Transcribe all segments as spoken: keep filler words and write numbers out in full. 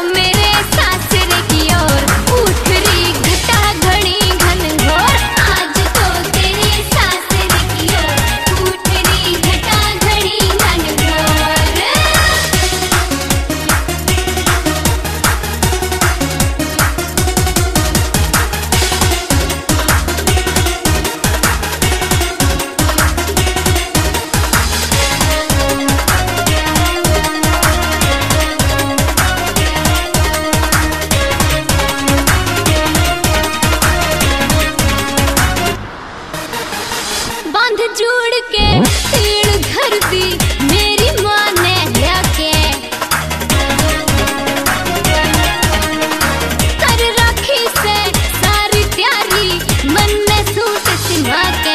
मेरे सासरे की ओर उठ रही घटा घड़ी घनघोर। आज तो तेरे सासरे की ओर उठ रही घटा घड़ी घनघोर। बांध जोड़ के तीन घर दी मेरी माँ ने लेके, कर राखी से सारी तैयारी मन में सूट सिमा के।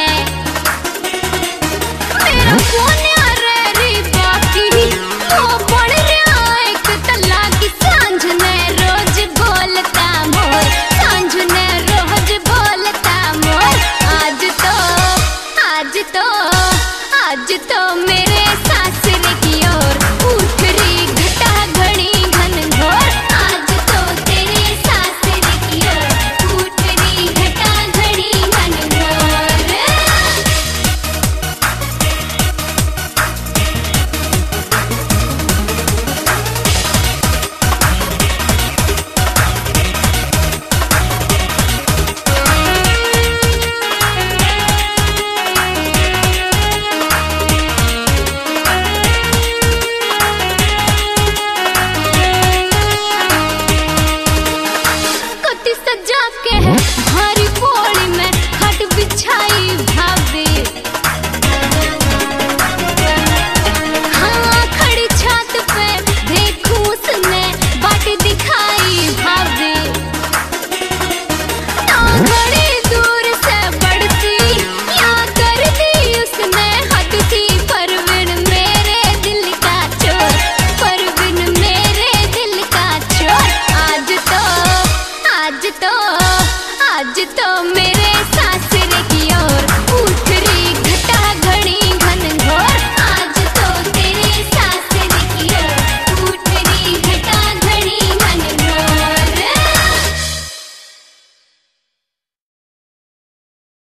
मेरा फोन आ रे बाकी वो पड़ रहा एक तला की सांझ ने रोज बोलता मोर, सांझ ने रोज बोलता मोर। आज तो आज तो आज तो मेरे सासरे की ओर उठ रही घटा घड़ी घनघोर। आज तो तेरे सासरे की ओर उठ रही घटा घड़ी घनघोर। सजा के भारी पौड़ी में खट बिछाई भाभी, हाँ खड़ी छत पे देखूं उसने बाट दिखाई भाभी। ना बड़ी दूर से बढ़ती या कर दी उसने हटती परवीन मेरे दिल का चोर, परवीन मेरे दिल का चोर। आज तो आज तो आज तो मेरे